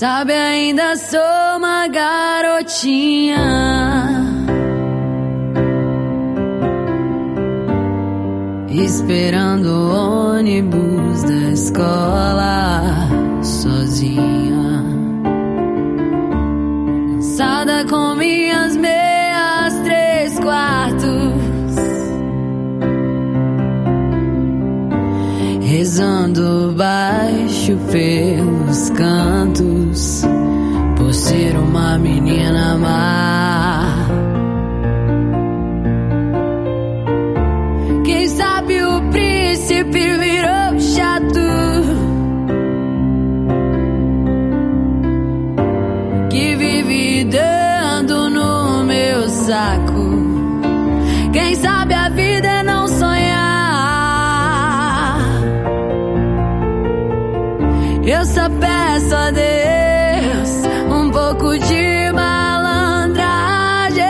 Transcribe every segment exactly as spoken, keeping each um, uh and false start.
sabe, ainda sou uma garotinha, esperando o ônibus da escola sozinha, cansada com minhas meias três quartos, rezando baixo pelos cantos, por ser uma menina má. Quem sabe o príncipe virou chato, que vive dando no meu saco. Quem sabe a vida é não sonhar. Eu só peço a Deus um pouco de malandragem,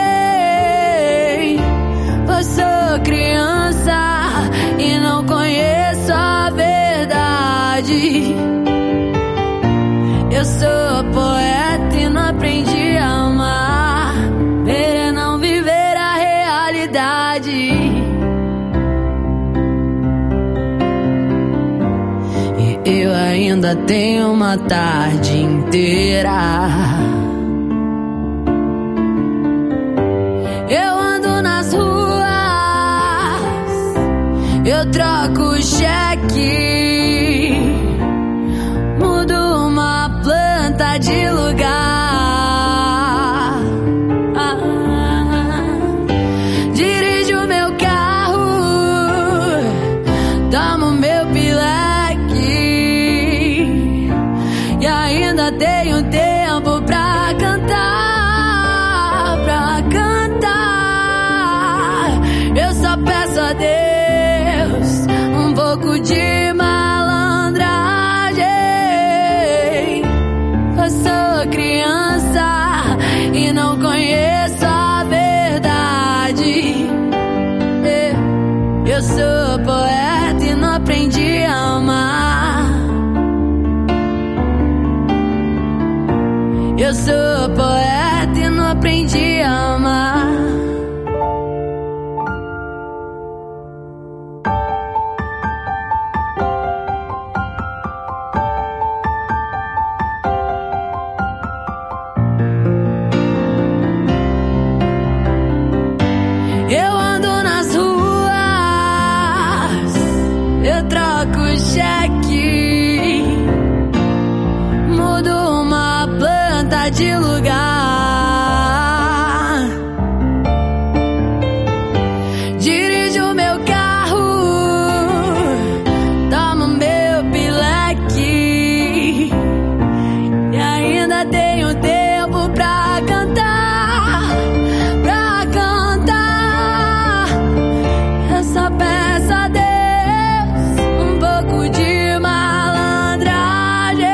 pois sou criança e não conheço a verdade. Eu sou poeta e não aprendi a amar, ver é não viver a realidade. Eu ainda tenho uma tarde inteira. Eu ando nas ruas, eu troco cheque, mudo uma planta de lugar. Ah, dirijo meu carro, tomo meu pileque, e ainda tenho tempo pra cantar, pra cantar. Eu só peço a Deus um pouco de malandragem. Eu sou criança e não conheço a verdade. Eu sou poeta e não aprendi a amar. Eu sou poeta e não aprendi a amar. Eu ando nas ruas, eu troco cheque, mudo uma planta de lugar. Dirijo meu carro, tomo meu pileque, e ainda tenho tempo pra cantar, pra cantar. Eu só peço a Deus um pouco de malandragem,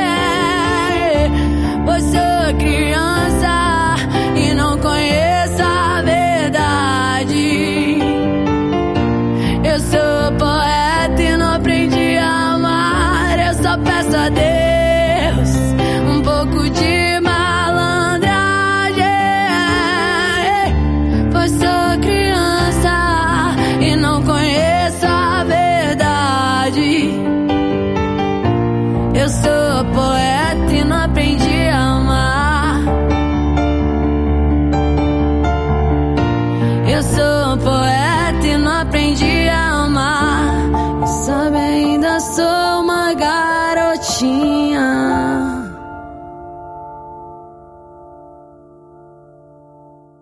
pois sou criança e não conheço a verdade. Eu sou poeta e não aprendi a amar. Eu só peço a Deus um pouco de malandragem, pois sou criança e não conheço a verdade. Eu sou poeta e não aprendi a amar. Eu sou poeta e não aprendi